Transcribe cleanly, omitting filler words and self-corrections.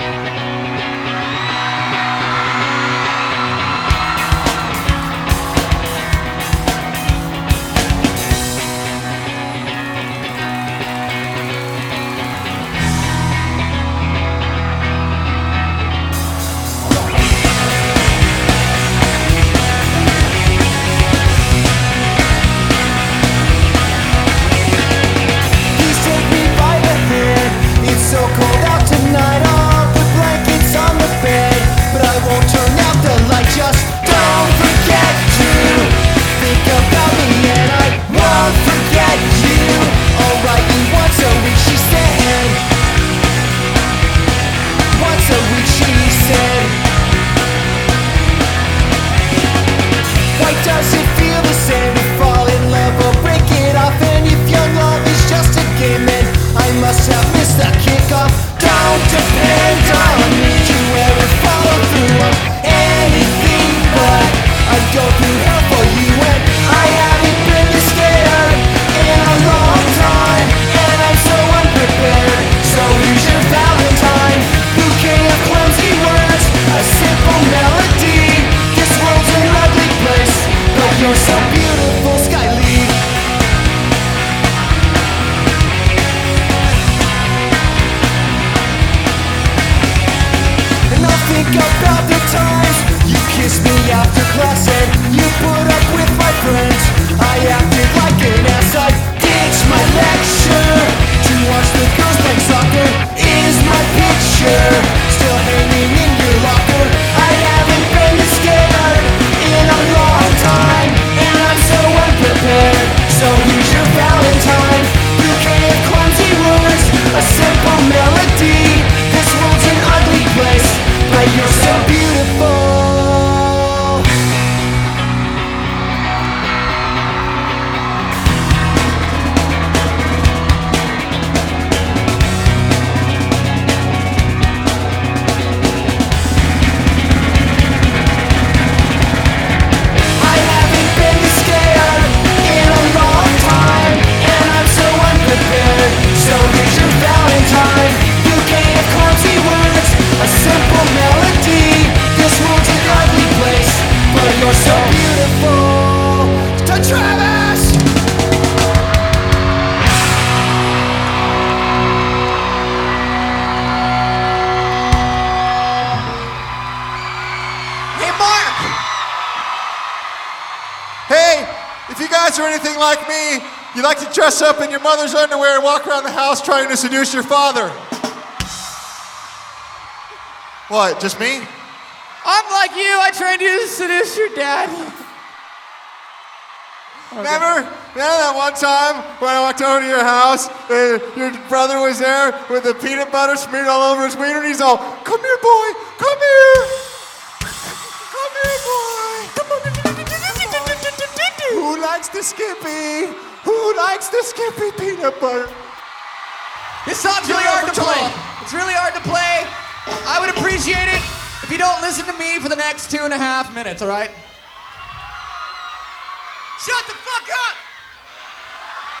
Or anything like me, you like to dress up in your mother's underwear and walk around the house trying to seduce your father. What, just me? I'm like you, I tried to seduce your dad. Okay. Remember that one time when I walked over to your house and your brother was there with the peanut butter smeared all over his wiener and he's all, "Come here, boy, come here. Come here, boy. Come on. Who likes the Skippy? Who likes the Skippy peanut butter?" This song's really hard to play. It's really hard to play. I would appreciate it if you don't listen to me for the next 2.5 minutes, all right? Shut the fuck up!